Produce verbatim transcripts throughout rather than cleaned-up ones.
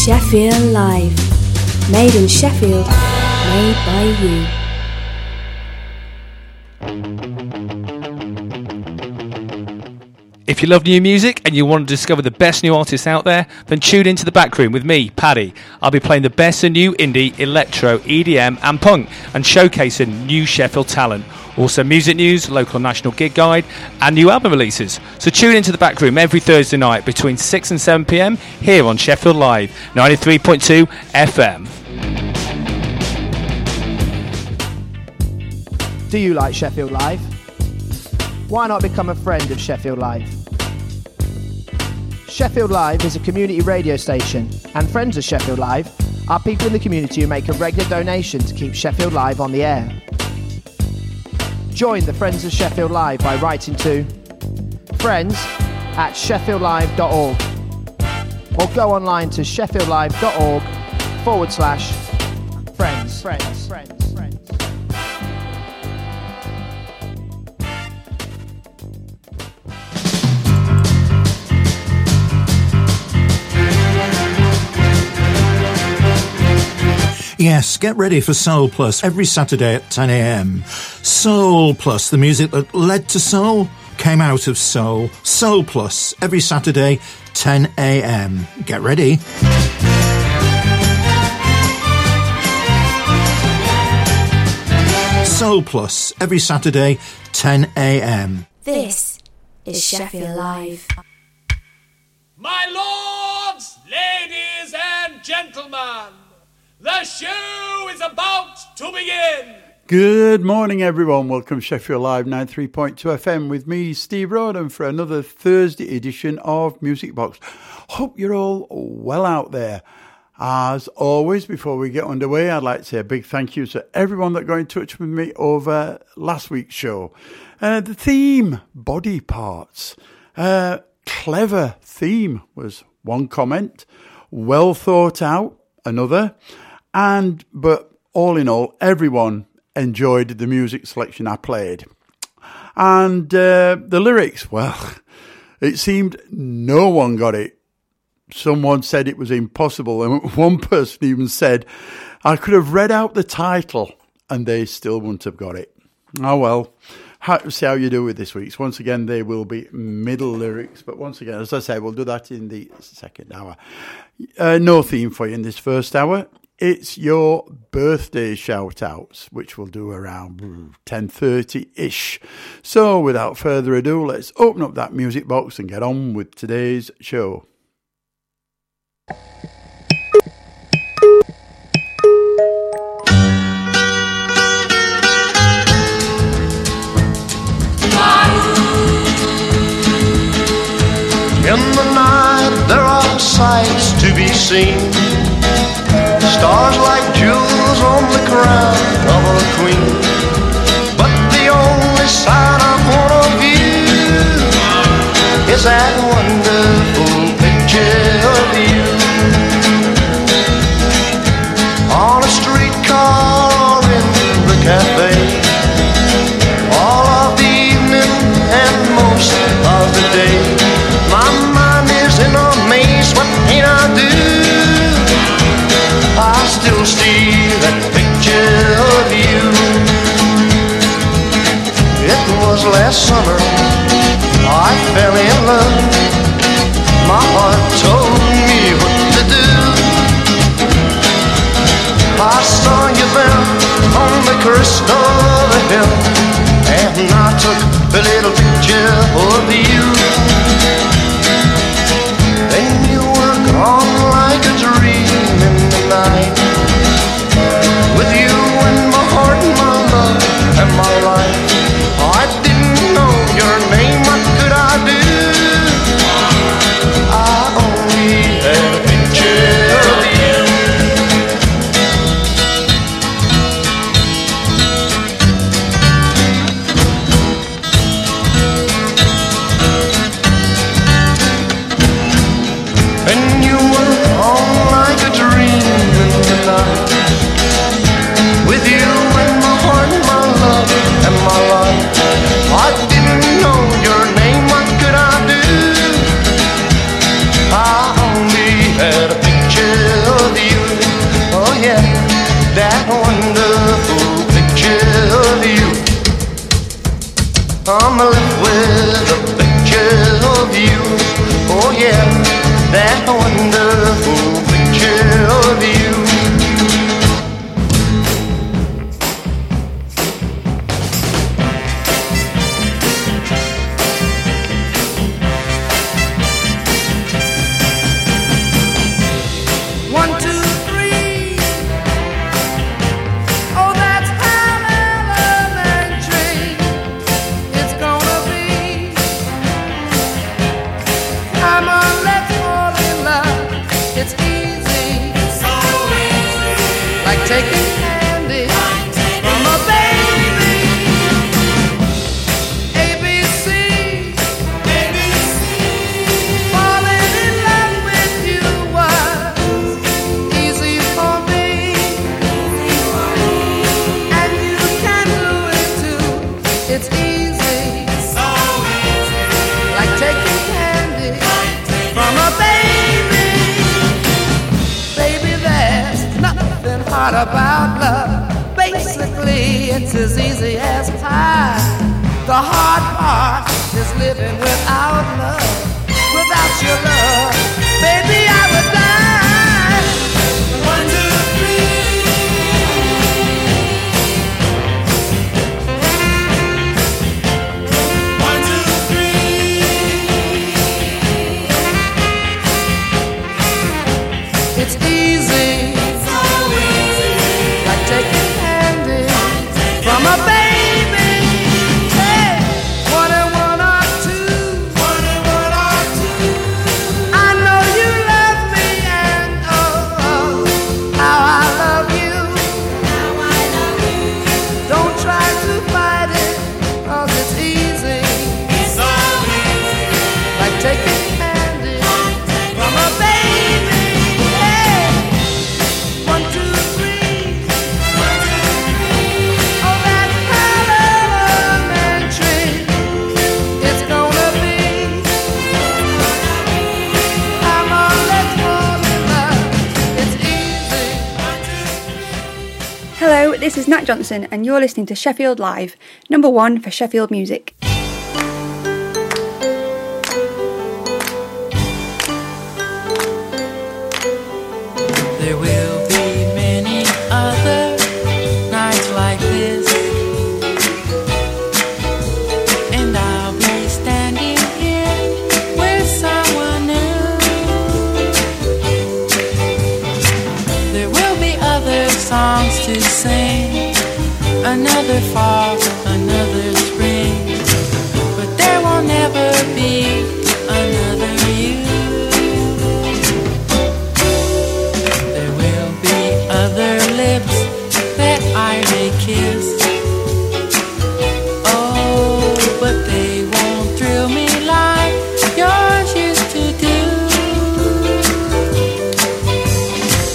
Sheffield Live. Made in Sheffield, made by you. If you love new music and you want to discover the best new artists out there, then tune into The Back Room with me, Paddy. I'll be playing the best of new indie, electro, E D M and punk and showcasing new Sheffield talent. Also music news, local national gig guide and new album releases. So tune into The Back Room every Thursday night between six and seven p m here on Sheffield Live, ninety-three point two F M. Do you like Sheffield Live? Why not become a friend of Sheffield Live? Sheffield Live is a community radio station, and friends of Sheffield Live are people in the community who make a regular donation to keep Sheffield Live on the air. Join the Friends of Sheffield Live by writing to friends at sheffield live dot org or go online to sheffield live dot org forward slash friends. Friends. Friends. Yes, get ready for Soul Plus every Saturday at ten a m. Soul Plus, the music that led to soul, came out of soul. Soul Plus every Saturday, ten a m. Get ready. Soul Plus every Saturday, ten a m. This is Sheffield Live. My lords, ladies and gentlemen, the show is about to begin. Good morning, everyone. Welcome to Sheffield Live ninety-three point two F M with me, Steve Roden, for another Thursday edition of Music Box. Hope you're all well out there. As always, before we get underway, I'd like to say a big thank you to everyone that got in touch with me over last week's show. Uh, the theme, body parts. Uh, clever theme was one comment. Well thought out, another. And, but all in all, everyone enjoyed the music selection I played. And uh, the lyrics, well, it seemed no one got it. Someone said it was impossible. And one person even said, I could have read out the title and they still wouldn't have got it. Oh, well, how, see how you do with this week's. Once again, they will be middle lyrics. But once again, as I say, we'll do that in the second hour. Uh, no theme for you in this first hour. It's your birthday shout-outs, which we'll do around ten thirty-ish. So, without further ado, let's open up that music box and get on with today's show. In the night, there are sights to be seen. Stars like jewels on the crown of a queen. But the only sight I wanna view is that wonderful picture of you. On a streetcar or in the cafe, all of the evening and most of the day, my mind is in a maze, what can I do? I still see that picture of you. It was last summer I fell in love. My heart told me what to do. I saw you there on the crest of a hill, and I took a little picture of you. Then you were gone like a dream in the night. With you in my heart, my love, and my life. I didn't know your name, what could I do? I only had a picture of you. And you were gone like a dream in the night. With you in my heart, my love, and my life. I didn't know your name, what could I do? I only had a picture wonderful picture of you. About love, basically it's as easy as pie. The hard part is living without love. Without your love, baby, I would die. One, two, three. One, two, three. It's easy. Taking candy from a baby. Hey, one and one are two. One and one are two. I know you love me, and oh, oh, how I love you. How I love you. Don't try to fight it, 'cause it's easy. It's so easy. Like taking candy from a baby. Hey, one, two, three. Hello, this is Nat Johnson and you're listening to Sheffield Live, number one for Sheffield music. There will be many other nights like this, and I'll be standing here with someone new. There will be other songs to sing, another fall, another spring, but there will never be another you. There will be other lips that I may kiss, oh, but they won't thrill me like yours used to do.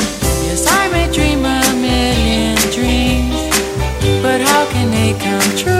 Yes, I may dream a million dreams, but how can they come true?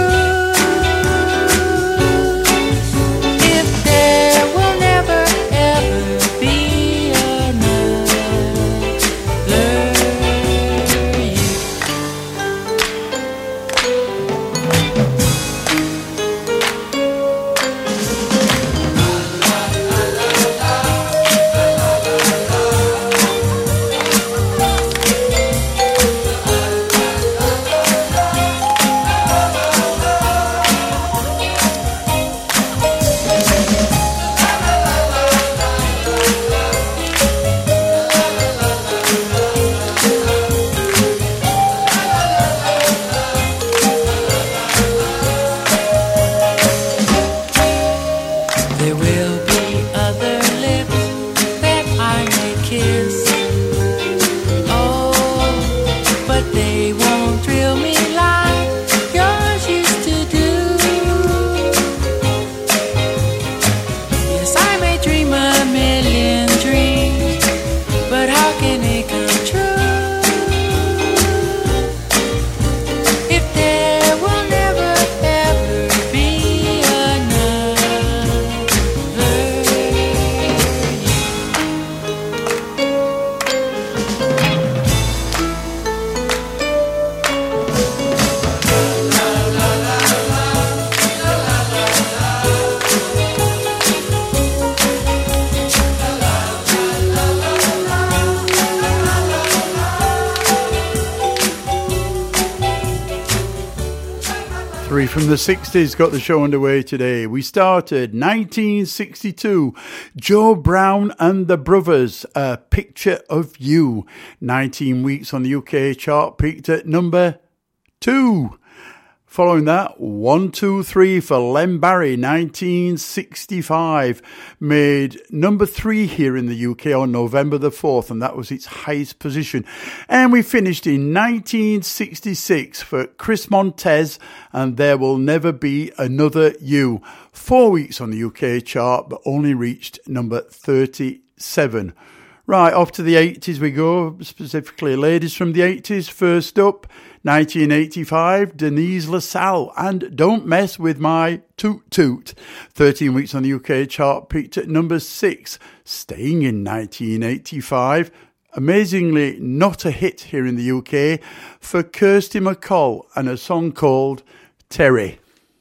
Memory from the sixties got the show underway today. We started nineteen sixty-two, Joe Brown and the Brothers, A Picture of You. nineteen weeks on the U K chart, peaked at number two. Following that, one, two, three for Len Barry, nineteen sixty-five, made number three here in the U K on November the fourth, and that was its highest position. And we finished in nineteen sixty-six for Chris Montez and There Will Never Be Another You. Four weeks on the U K chart, but only reached number thirty-seven. Right, off to the eighties we go, specifically ladies from the eighties. First up, nineteen eighty-five, Denise LaSalle and Don't Mess With My Toot Toot. thirteen weeks on the U K chart, peaked at number six. Staying in nineteen eighty-five, amazingly not a hit here in the U K, for Kirsty MacColl and a song called Terry.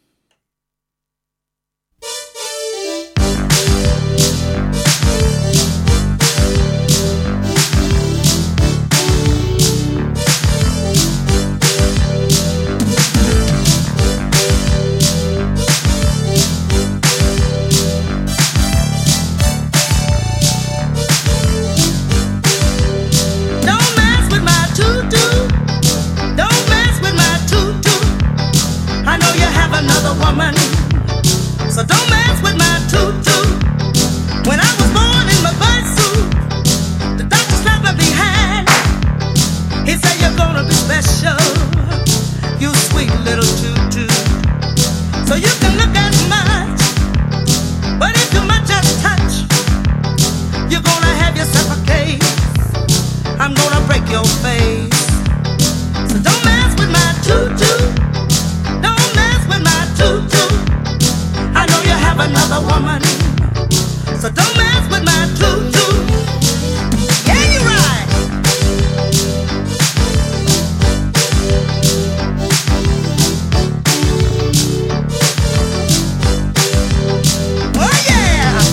Woman, so don't mess with my toot-toot. When I was born in my birth suit, the doctor slapped me behind. He said you're gonna be special, you sweet little toot-toot. So you can look as much, but if you might just touch, you're gonna have yourself a case. I'm gonna break your face. So don't mess with my toot-toot. I know you have another woman, so don't mess with my toot-toot. Yeah, you're right. Oh yeah.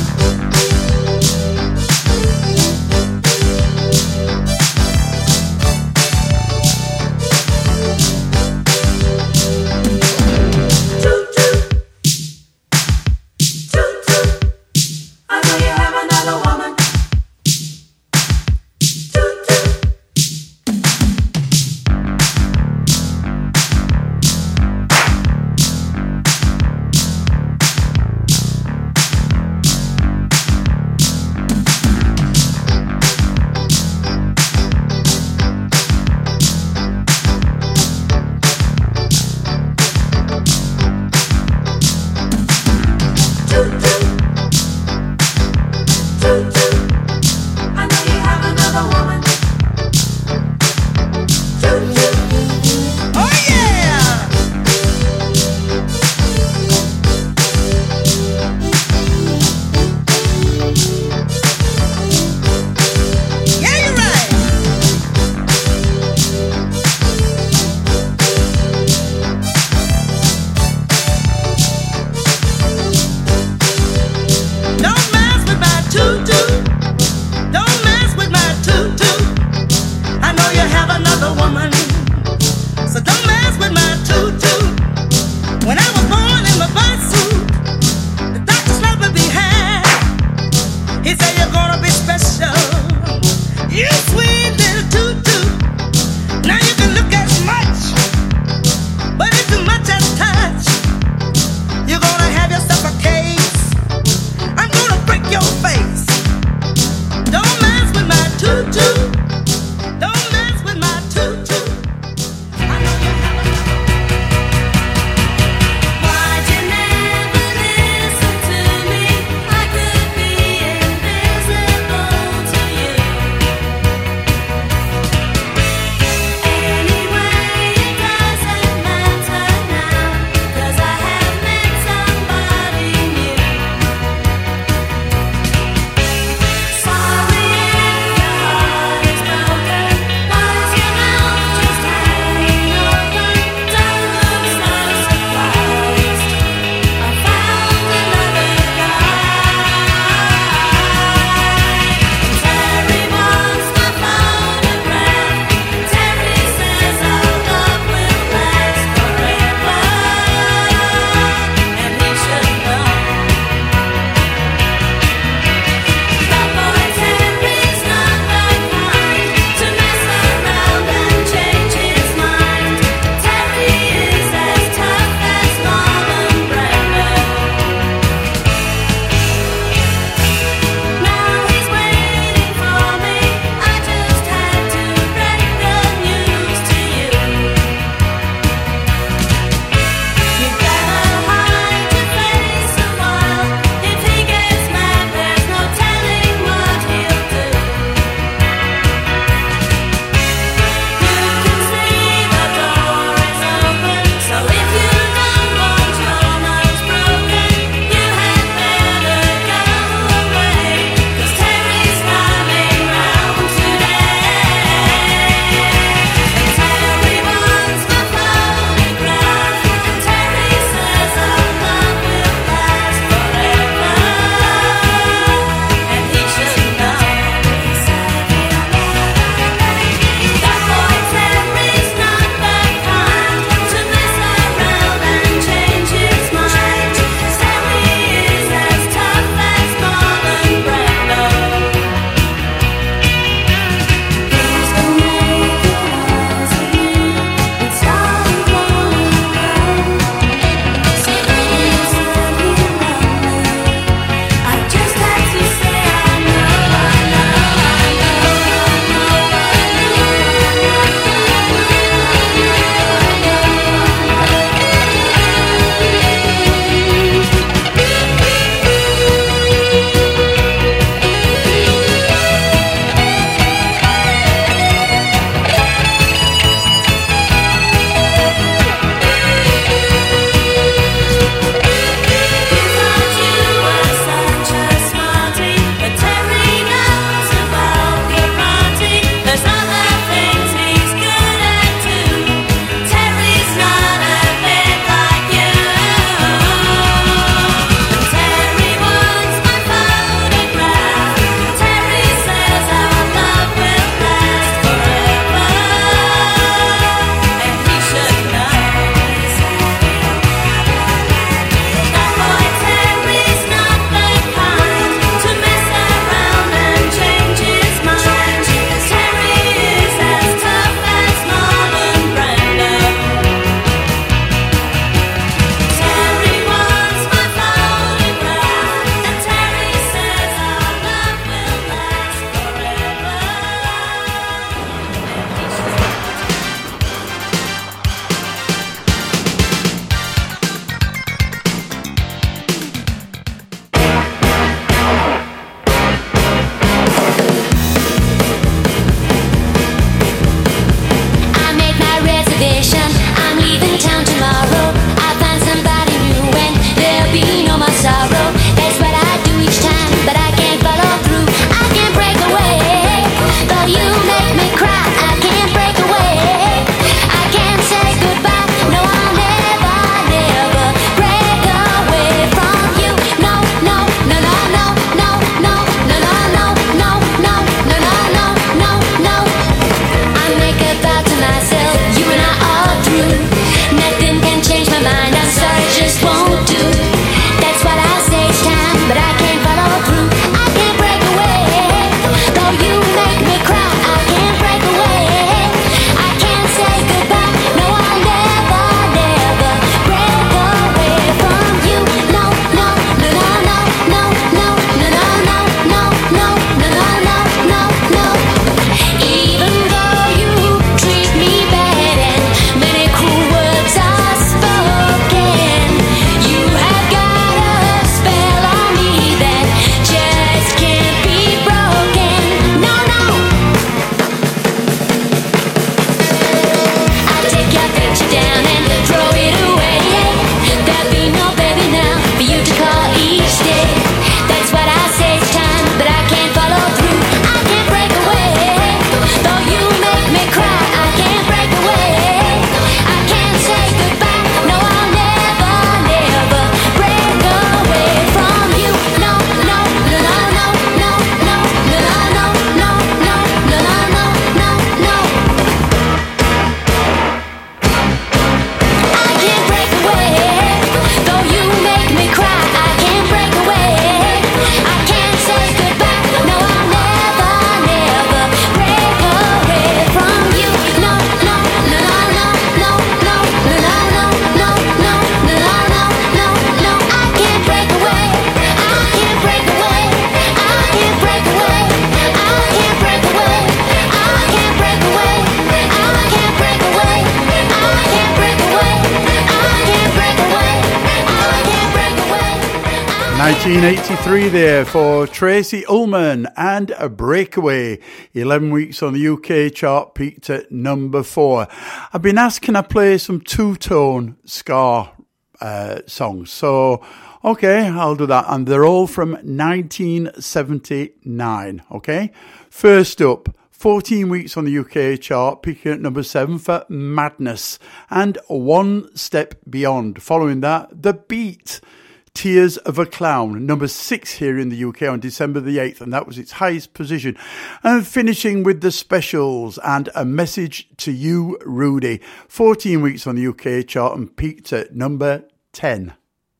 nineteen eighty-three there for Tracy Ullman and a Breakaway. eleven weeks on the U K chart, peaked at number four. I've been asked, can I play some two-tone ska uh, songs? So, okay, I'll do that. And they're all from nineteen seventy-nine, okay? First up, fourteen weeks on the U K chart, peaking at number seven for Madness and One Step Beyond. Following that, The Beat, Tears of a Clown, number six here in the U K on December the eighth, and that was its highest position. And finishing with The Specials and A Message to You, Rudy, fourteen weeks on the U K chart and peaked at number ten.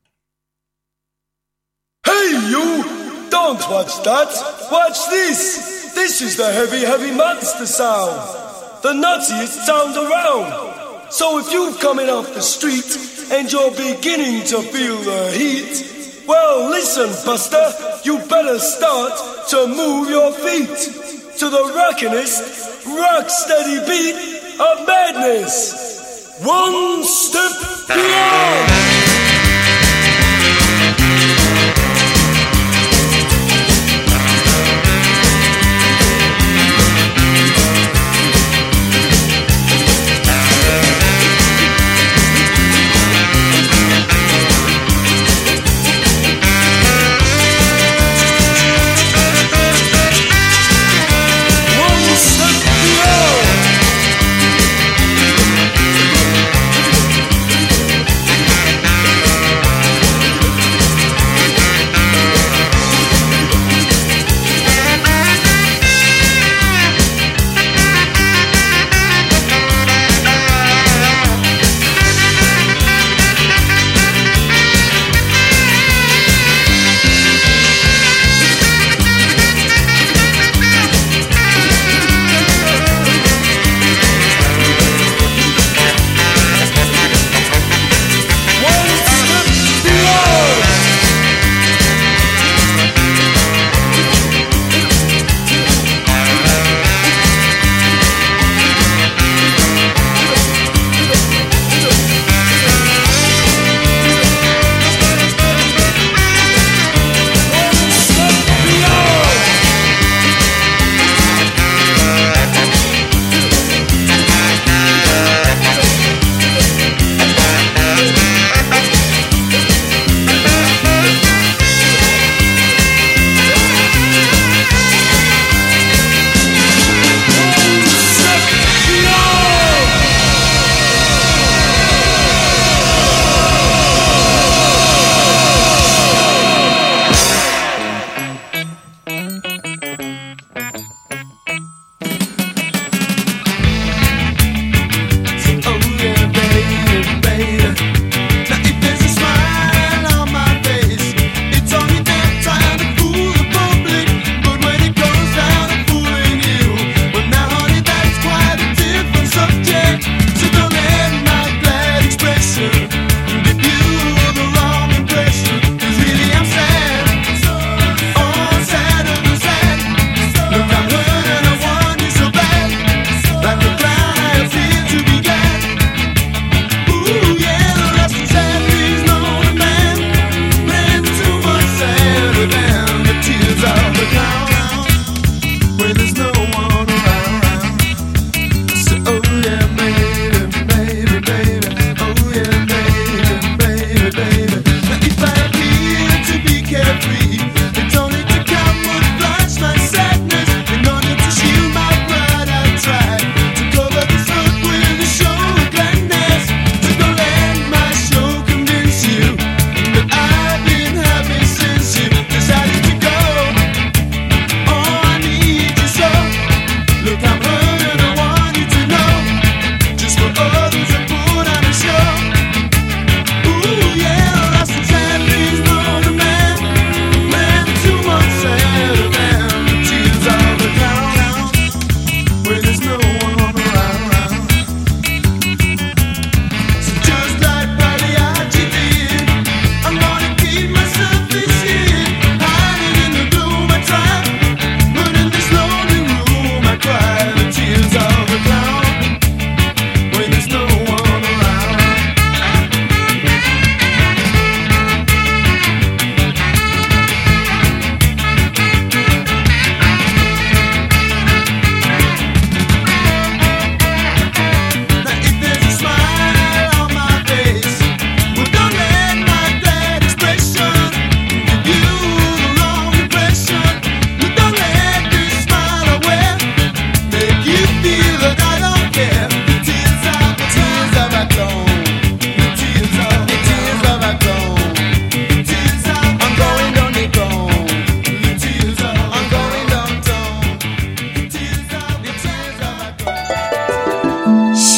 Hey you! Don't watch that! Watch this! This is the heavy, heavy monster sound! The nuttiest sound around! So if you're coming off the street and you're beginning to feel the heat, well listen buster, you better start to move your feet to the rockinest, rock steady beat of madness. One step beyond!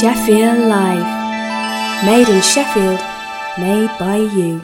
Sheffield Live. Made in Sheffield, made by you.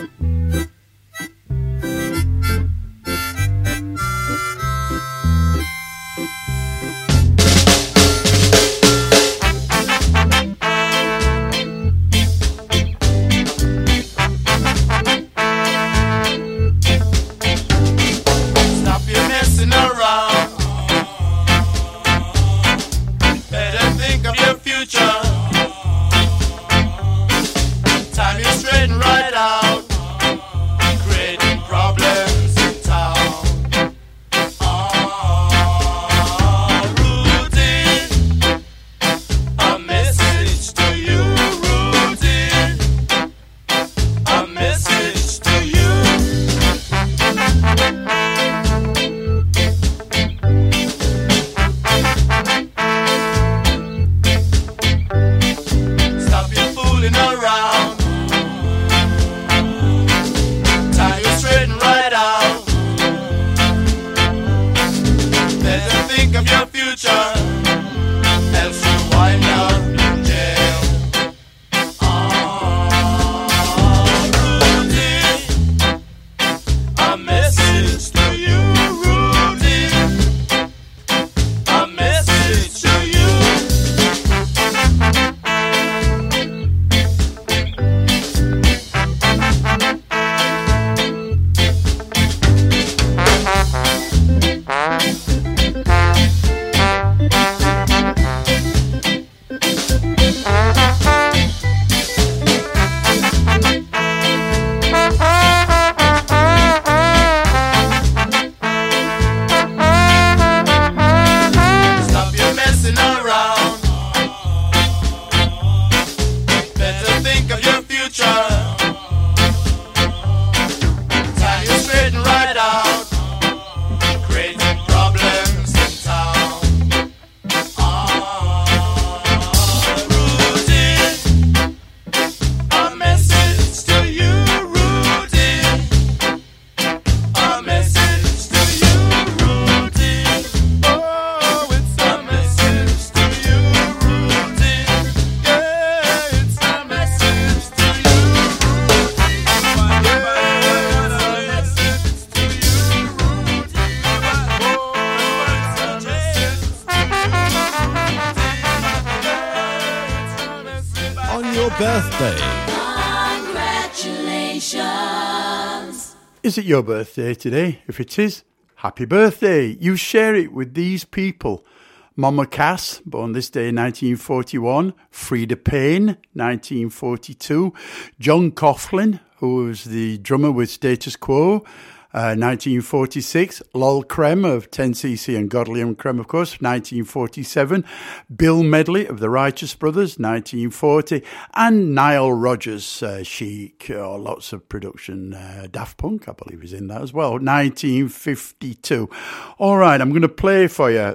Is it your birthday today? If it is, happy birthday. You share it with these people. Mama Cass, born this day in nineteen forty-one. Freda Payne, nineteen forty-two. John Coughlin, who was the drummer with Status Quo, uh, nineteen forty-six. Lol Creme of ten C C and Godley and Creme, of course, nineteen forty-seven. Bill Medley of the Righteous Brothers, nineteen forty. And Nile Rodgers, uh, Chic, uh, lots of production. Uh, Daft Punk, I believe, is in that as well, nineteen fifty-two. All right, I'm going to play for you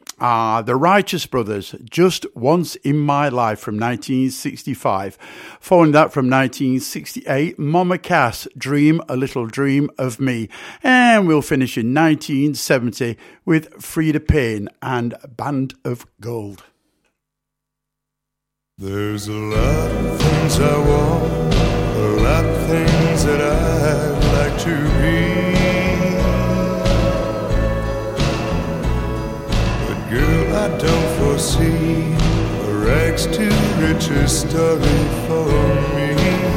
Uh, the Righteous Brothers, Just Once in My Life from nineteen sixty-five. Following that from nineteen sixty-eight, Mama Cass, Dream a Little Dream of Me. And we'll finish in nineteen seventy with Freda Payne and Band of Gold. There's a lot of things I want, a lot of things that I'd like to be. Girl, I don't foresee a rags to riches story for me.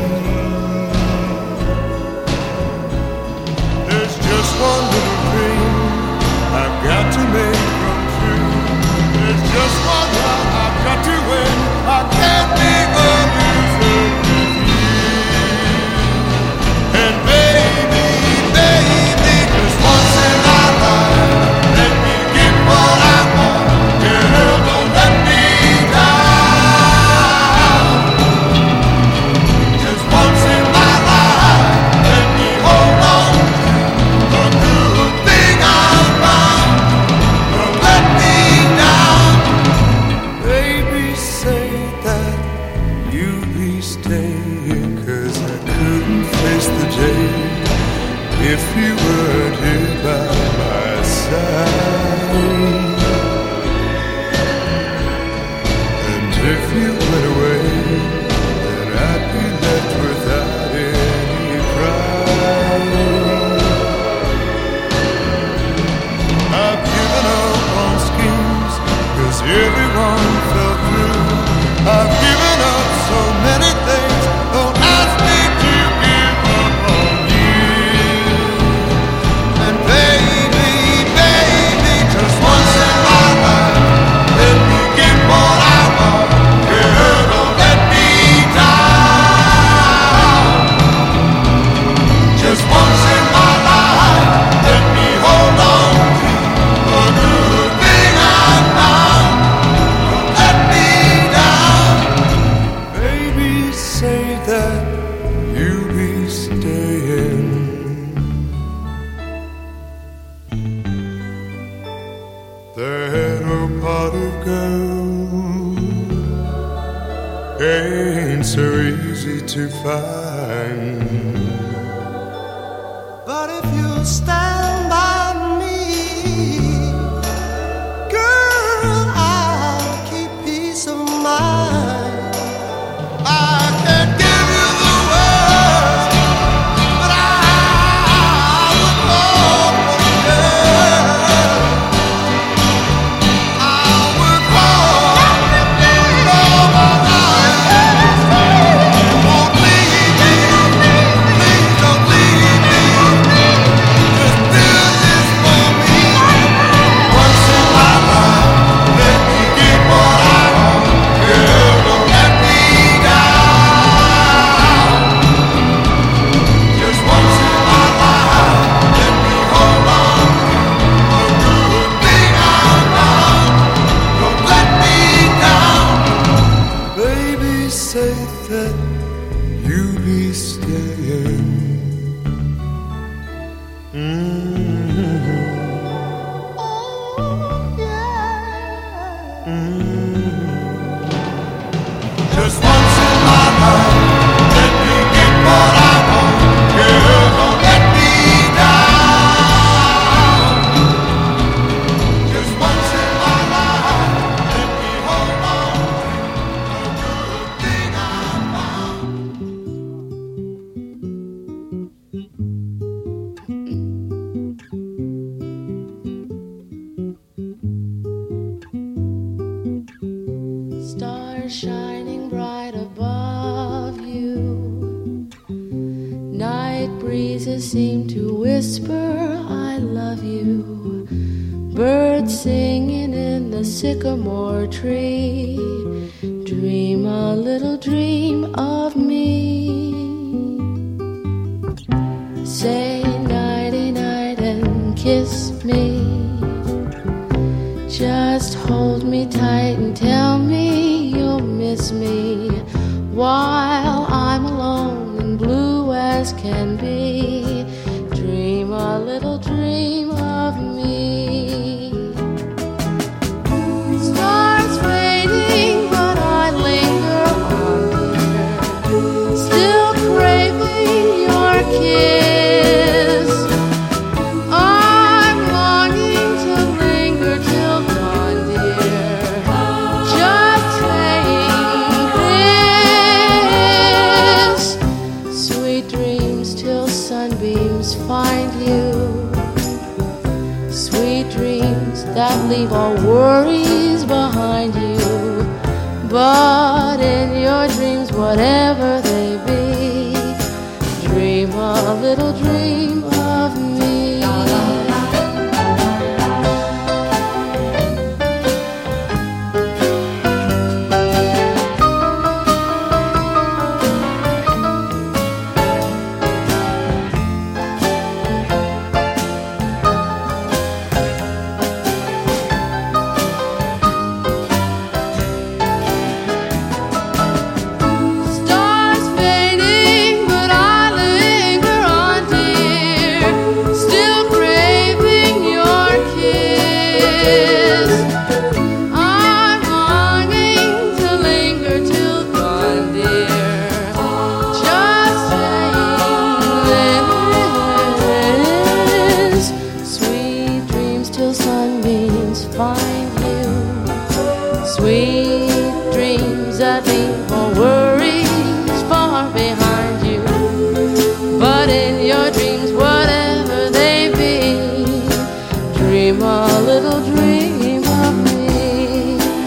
There's just one little dream I've got to make come true. There's just one heart I've got to win. I can't be a loser with you. And baby, baby, just once in my life, let me get what I want. Girl, don't let me down. everyone fell through. I've given up so many things, don't ask me to give up on you. And baby, baby, just once in my life, let me get what I want. Girl, don't let me down. Just once in my life, let me hold on to a good thing I found. Don't let me down. Baby, say that you'll be staying. That old pot of gold ain't so easy to find. But if you stand by me, girl, I'll keep peace of mind. I can't give you the world, but I would walk for you, girl. I would walk all my life. Won't leave me, please don't leave me. Just do this for me. Once in my life, let me get what I want. Girl, don't let me down. Just once in my life, let me hold on to a good thing I found. Don't let me down. Baby, say that you'll be staying. Just once in my life, let me get what I want. Girl, don't let me down. Just once in my life, let me hold on to a good thing I found. Stars shining bright above you. Night breezes seem to whisper, I love you. Birds singing in the sycamore tree. Dream a little dream of me. Say nighty night and kiss me. Just hold me tight and tell me you'll miss me while I'm alone and blue as can be. Dream a little dream of me. Stars fading, but I linger on, dear, still craving your kiss. I'm longing to linger till dawn, dear, just saying this. Sweet dreams till sunbeams find you. Sweet dreams that leave all worries behind you. But in your dreams, whatever they be, dream a little dream of me. Stars fading, but I linger on, dear, still craving your kiss. I'm longing to linger till dawn, dear, just saying this. Sweet dreams till sunbeams find you. Sweet dreams that leave all worries far behind you. But in your dreams, whatever they be, dream a little dream of me.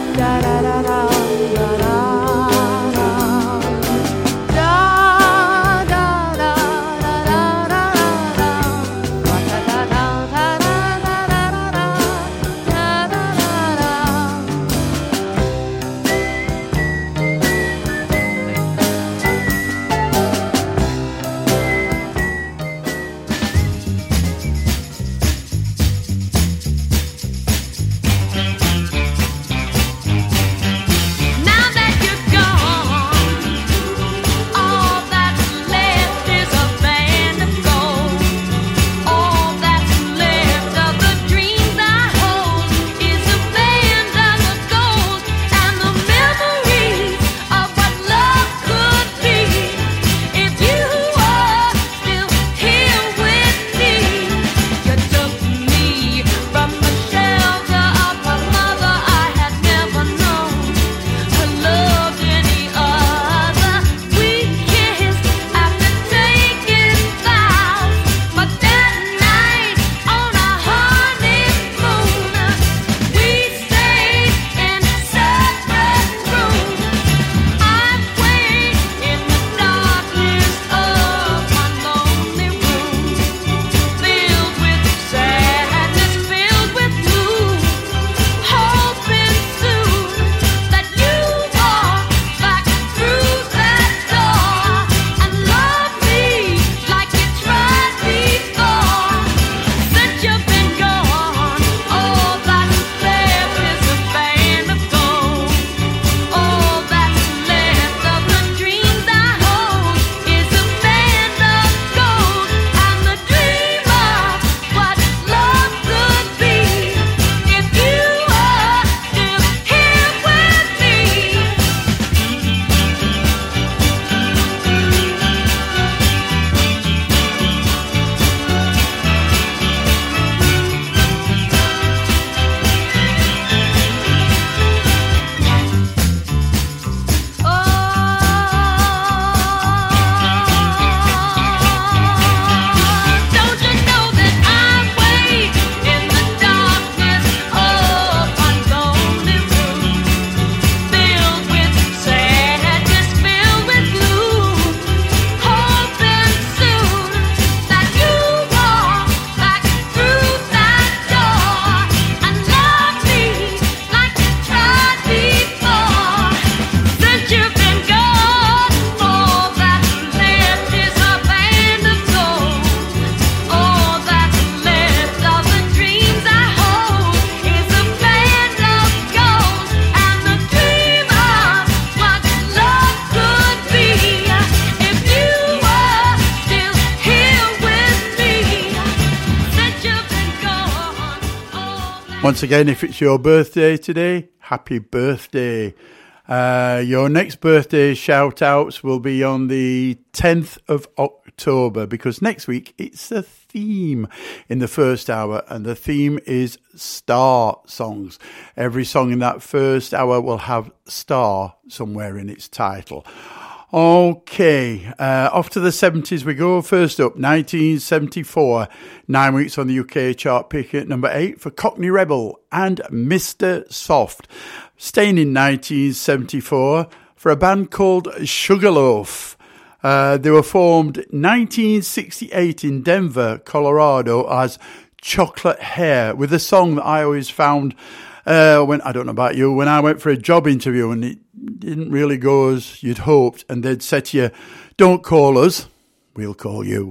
Once again, if it's your birthday today, happy birthday. Uh, your next birthday shout-outs will be on the tenth of October, because next week it's a theme in the first hour, and the theme is star songs. Every song in that first hour will have star somewhere in its title. Okay, uh, off to the seventies we go. First up, nineteen seventy-four, nine weeks on the U K chart, picking at number eight for Cockney Rebel and Mister Soft. Staying in nineteen seventy-four for a band called Sugarloaf. Uh, they were formed nineteen sixty-eight in Denver, Colorado as Chocolate Hair, with a song that I always found, uh, when I don't know about you, when I went for a job interview and it didn't really go as you'd hoped, and they'd say to you, don't call us, we'll call you.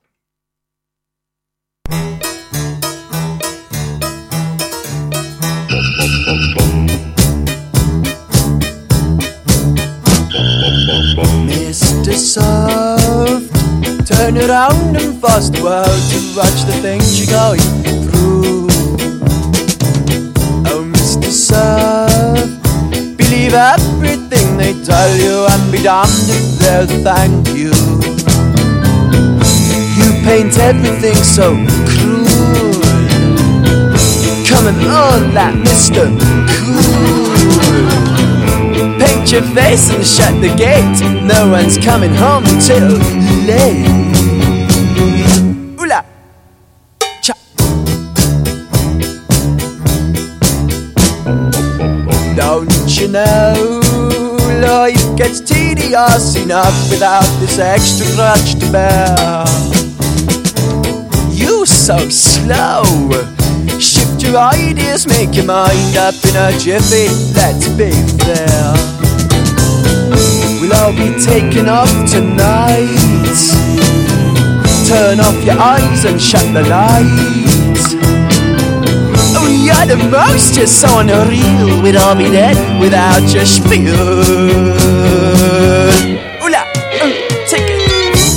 Mister Soft, turn around and force the world to watch the things you're going through. Oh, Mister Soft, believe everything they tell you and be damned if they'll thank you. You paint everything so cruel, coming on like Mister Cool. Paint your face and shut the gate, no one's coming home till late. Ooh-la, cha. Don't you know, life gets tedious enough without this extra grudge to bear. You so slow, shift your ideas, make your mind up in a jiffy, let's be fair. We'll all be taken off tonight. Turn off your eyes and shut the lights. Oh, you're the most, you're so unreal. We'd all be dead without your spiel. Ooh-la, uh, take it.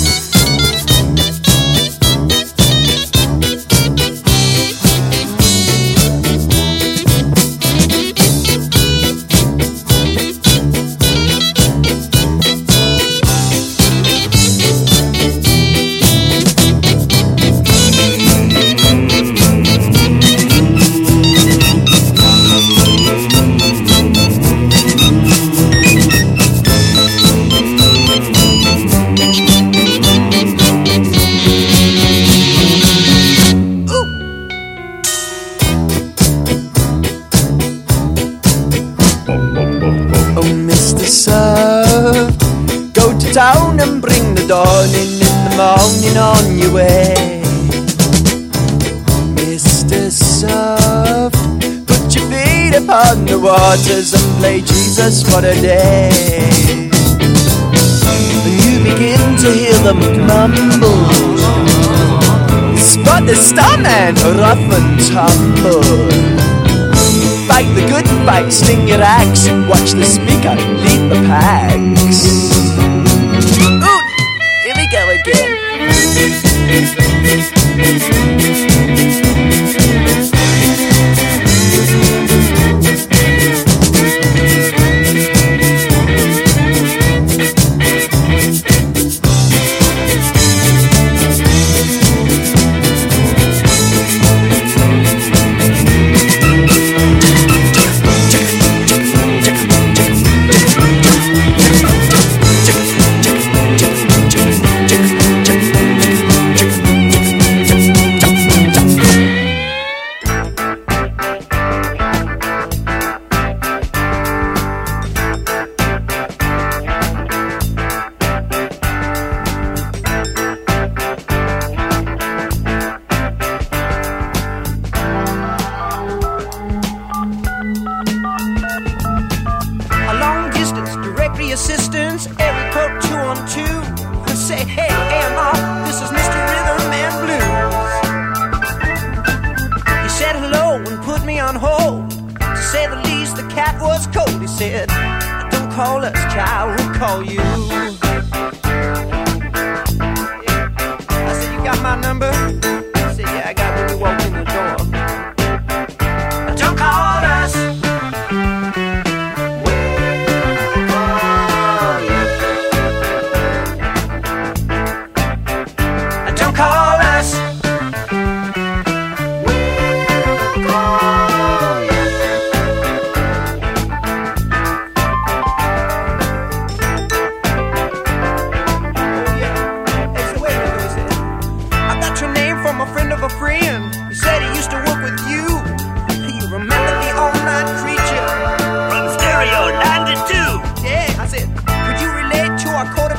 Town and bring the dawning in the morning on your way. Mister Soft, put your feet upon the waters and play Jesus for a day. And you begin to hear them mumble, spot the starman rough and tumble. Fight the good fight, sling your axe, watch the speaker lead the packs. Here we go again.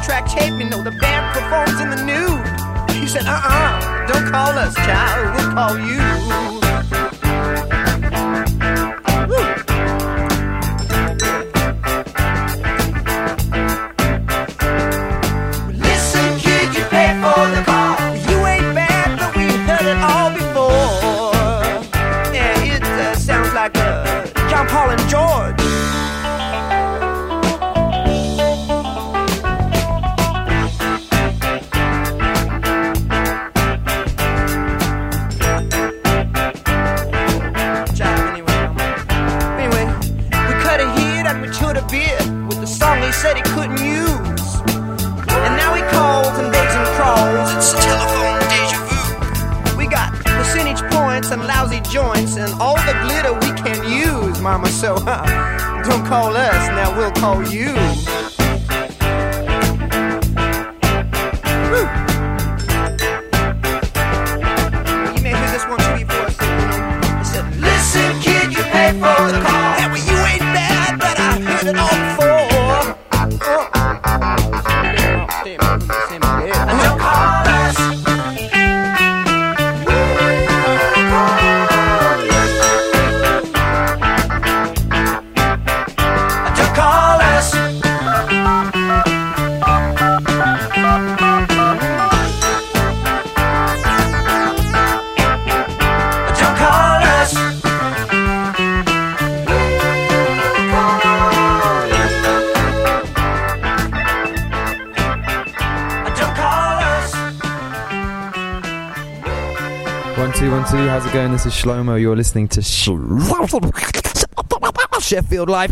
track tape, you know the band performs in the nude. He said, uh-uh, don't call us, child, we'll call you. Listen, kid, you pay for the call. You ain't bad, but we heard it all before. Yeah, it uh, sounds like uh, John, Paul, and George. Said he couldn't use, and now he calls and begs and crawls. It's telephone deja vu. We got percentage points and lousy joints and all the glitter we can use, mama. So huh, don't call us, now we'll call you. Woo. You may hear this one too before I said, you know, he said, listen, kid, you pay for the call. Yeah, well, you ain't bad, but I heard it all before. Don't call us. Don't call us. Don't call us. One two one two. How's it going? This is Shlomo. You're listening to Sh- Sheffield Live.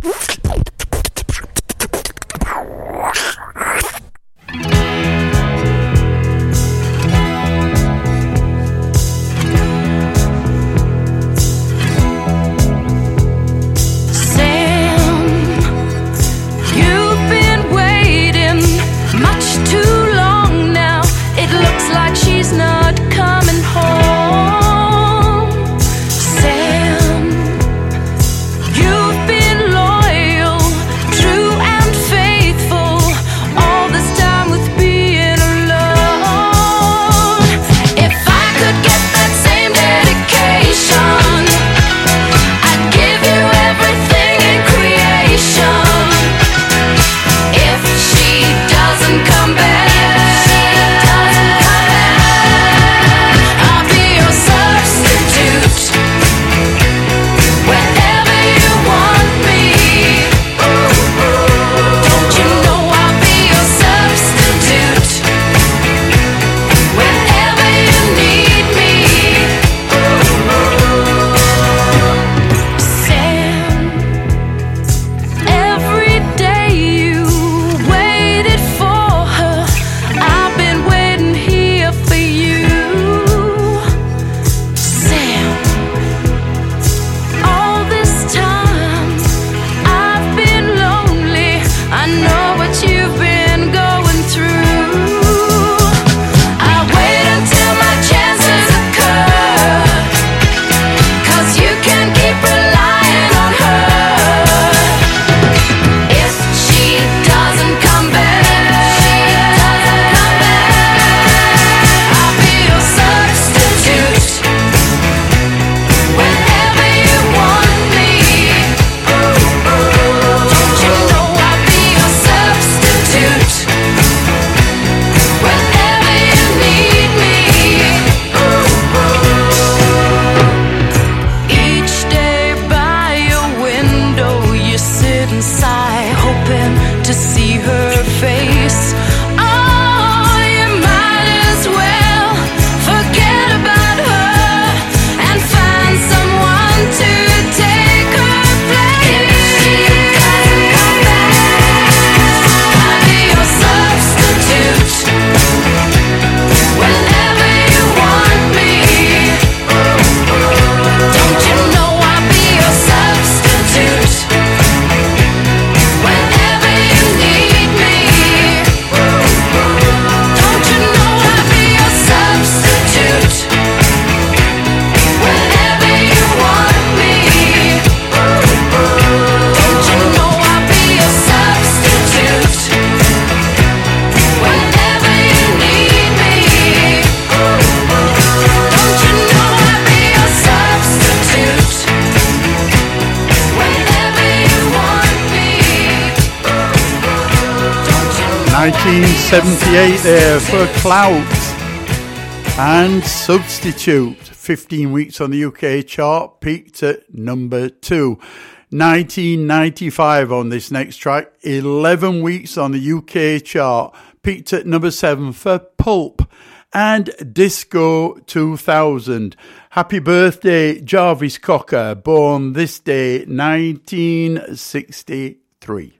nineteen seventy-eight there for Clout and Substitute. fifteen weeks on the U K chart, peaked at number two. nineteen ninety-five on this next track, eleven weeks on the U K chart, peaked at number seven for Pulp. And Disco two thousand. Happy birthday, Jarvis Cocker, born this day, nineteen sixty-three.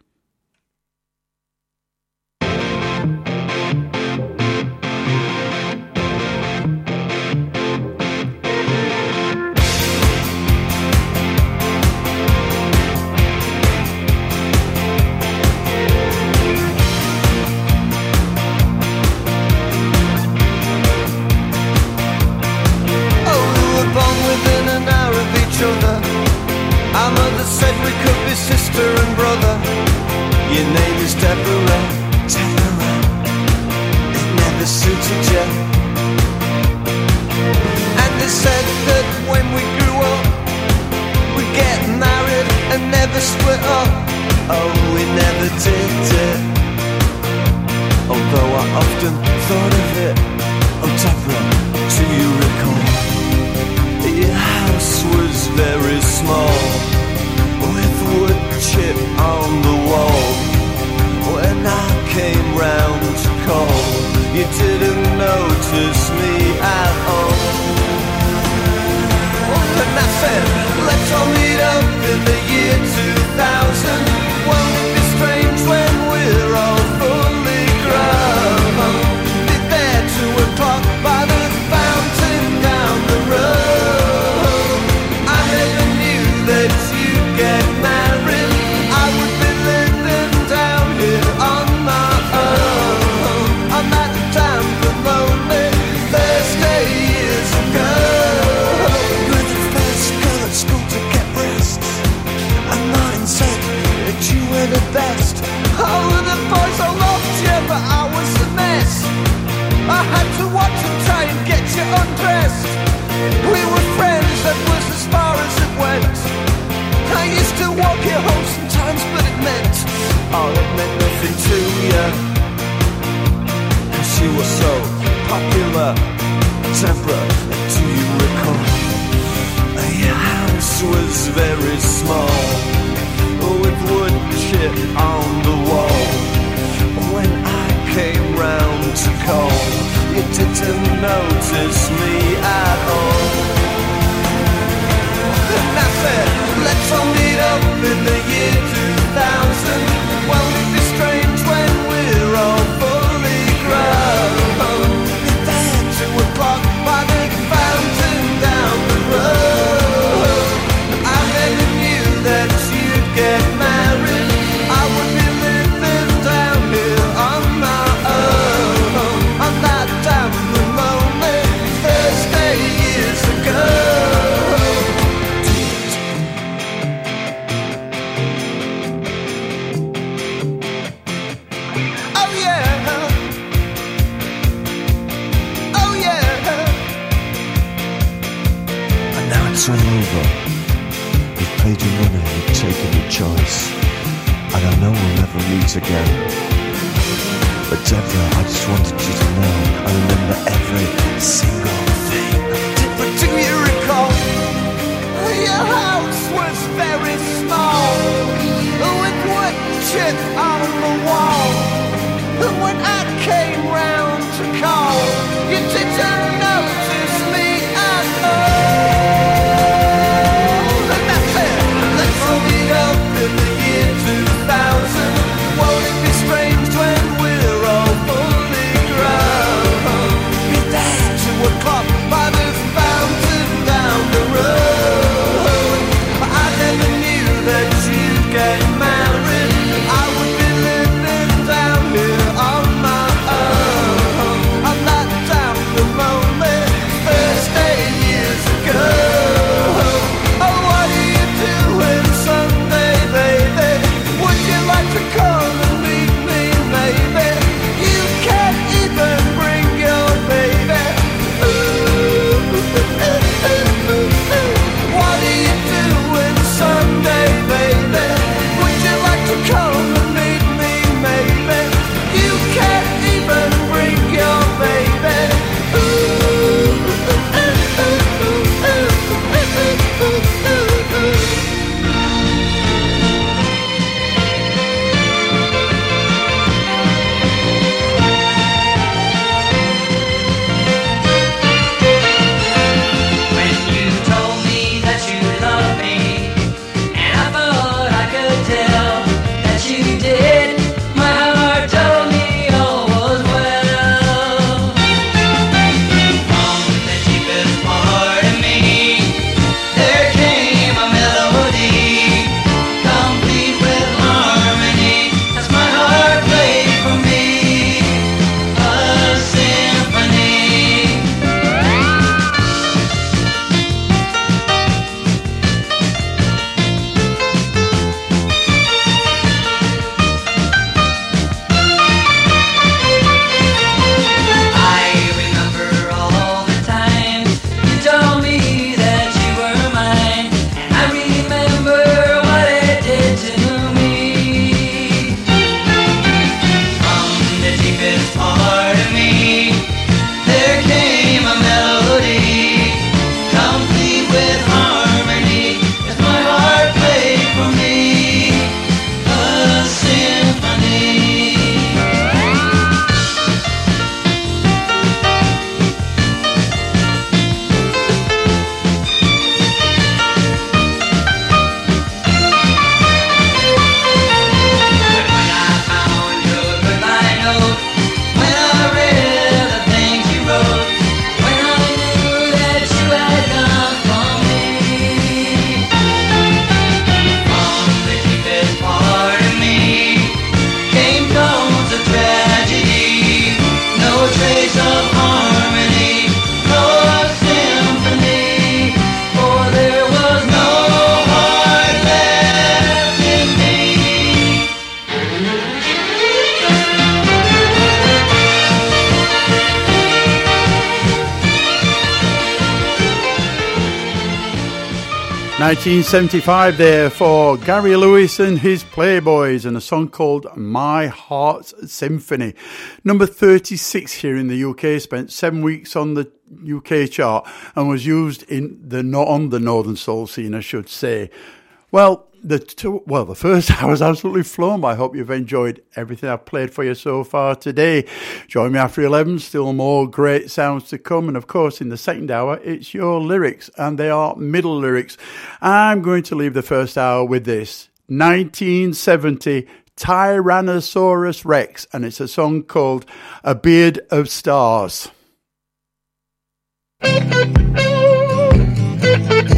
Our mother said we could be sister and brother. Your name is Deborah, Deborah. It never suited you. And they said that when we grew up, we'd get married and never split up. Oh, we never did it. Although I often thought of it. Oh, Deborah, do you recall? Your house was very small, with wood chip on the wall. When I came round to call, you didn't notice me at all. And I said, let's all meet up in the year two thousand. Won't it be strange when we're all fully grown? Be there two o'clock by the fountain down the road. That you'd get married, I would be living down here on my own, on that damp and lonely Thursday years ago. You're the first girl at school to get breasts, and mine said that you were the best. Oh, the boys all loved you, but I was a mess. I had to watch and try and get you undressed. We were friends, that was as far as it went. I used to walk you home sometimes, but it meant, oh, it meant nothing to you. Cause you were so popular. Deborah, do you recall? Your house was very small, with wood chip on the wall. When I came round to call, you didn't notice me at all. And I said, let's all meet up in the year two thousand. Won't it be strange when we're all fully grown? Be there two o'clock by the fountain down the road. I never knew that you'd get married. I would be living down here on my own, on that damn and lonely Thursday years ago. It's all over. We've paid your money, we've taken your choice, and I know we'll never meet again. But Deborah, I just wanted you to know I remember every single thing. But do you recall? Your house was very small, with wood chip on the wall. And when I came round to call, you didn't notice me at all. In the year two thousand, won't it be strange when we're all fully grown? Be there two o'clock by the fountain down the road. I never knew that you'd get nineteen seventy-five there for Gary Lewis and his Playboys, and a song called My Heart's Symphony. Number thirty-six here in the U K, spent seven weeks on the U K chart and was used in the on the Northern Soul scene, I should say. Well, the two, well, the first hour was absolutely flown by. I hope you've enjoyed everything I've played for you so far today. Join me after eleven, still more great sounds to come. And of course, in the second hour, it's your lyrics, and they are middle lyrics. I'm going to leave the first hour with this. nineteen seventy Tyrannosaurus Rex, and it's a song called A Beard of Stars.